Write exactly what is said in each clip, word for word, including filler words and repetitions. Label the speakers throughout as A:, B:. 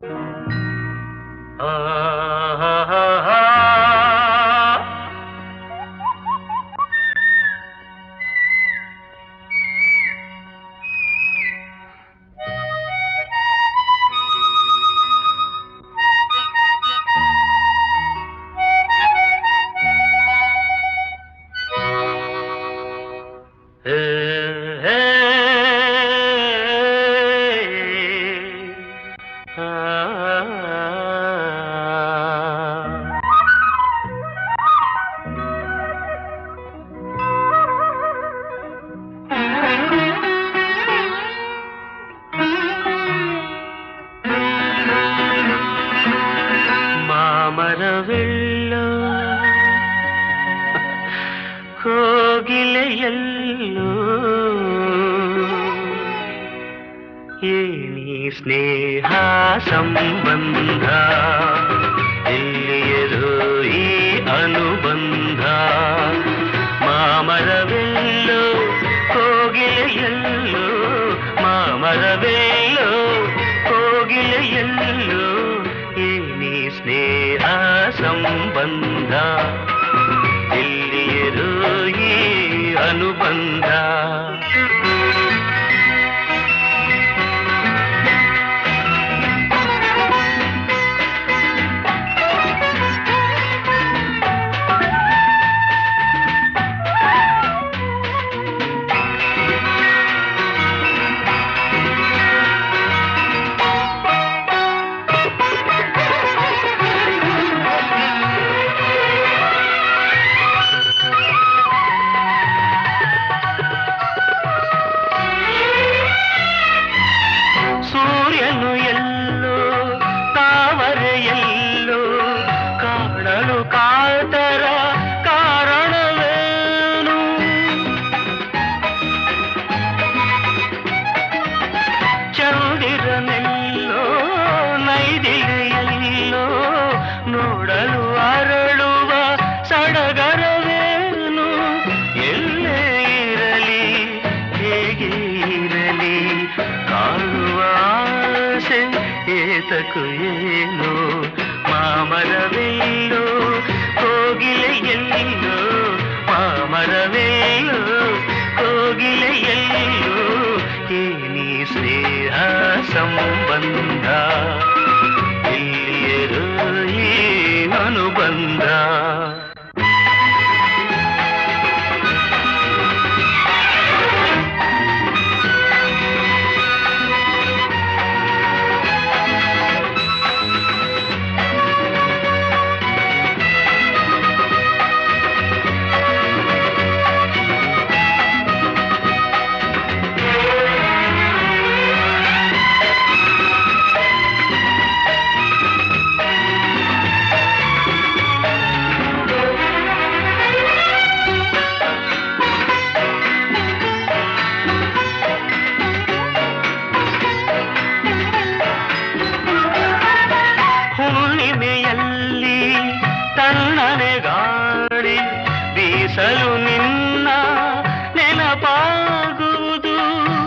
A: ಮಾಮರವೆಲ್ಲೋ ಕೋಗಿಲೆಯಲ್ಲೋ ಏನಿ ಸ್ನೇಹ ಸಂಬಂಧ ಎಲ್ಲಿಯರೋ ಈ ಅನುಬಂಧ ಮಾಮರವೆಲ್ಲೋ ಕೋಗಿಲೆಯಲ್ಲೋ ಮಾಮರವೆಲ್ಲೋ ಕೋಗಿಲೆಯಲ್ಲೋ ಏನಿ ಸ್ನೇಹ ಸಂಬಂಧ ಎಲ್ಲಿಯರೋ ಈ ಅನುಬಂಧ ಸೂರ್ಯನು ಎಲ್ಲೋ ತಾವರೆಯಲ್ಲೋ ಕಾಣಲು ಕಾತರ ಕಾರಣವೇನು ಚಂದಿರನೆಲ್ಲೋ ನೈದಿಲೆಯಲ್ಲೋ ನೋಡಲು ಅರಳುವ ಸಡಗರವೇನು ಎಲ್ಲೇ ಇರಲಿ ಹೇಗೆ ಇರಲಿ ಕಾಣುವ ಆಸೆ ಏತಕು ಏನು ಮಾಮರವೆಲ್ಲೋ ಕೋಗಿಲೆಯಲ್ಲೋ ಮಾಮರವೆಲ್ಲೋ ಕೋಗಿಲೆಯಲ್ಲೋ ಏನಿ ಸ್ನೇಹ ಸಂಬಂಧ ಎಲ್ಲಿಯರೋ ಈ ಅನುಬಂಧ ಹುಣ್ಣಿಮೆಯಲ್ಲಿ ತಣ್ಣನೆ ಗಾಳಿ ಬೀಸಲು ನಿನ್ನ ನೆನಪಾಗುವುದು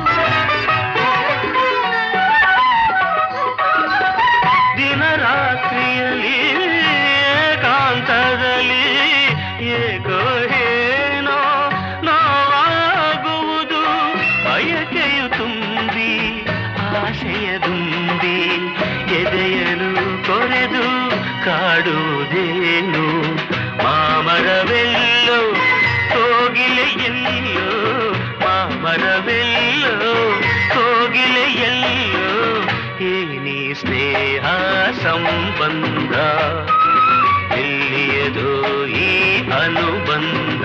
A: ದಿನರಾತ್ರಿಯಲ್ಲಿ ಏಕಾಂತದಲ್ಲಿ ಏಕೋ ಏನೋ ನೋವಾಗುವುದು ಬಯಕೆಯು ತುಂಬಿ ಆಸೆಯ ದುಂಬಿ ಎದೆಯಲು ಕೊರೆದು ಕಾಡುವುದೇನು ಮಾಮರವೆಲ್ಲೋ ಕೋಗಿಲೆಯಲ್ಲೋ ಮಾಮರವೆಲ್ಲೋ ಕೋಗಿಲೆಯಲ್ಲೋ ಏನಿ ಸ್ನೇಹ ಸಂಬಂಧ ಎಲ್ಲಿಯದೋ ಈ ಅನುಬಂಧ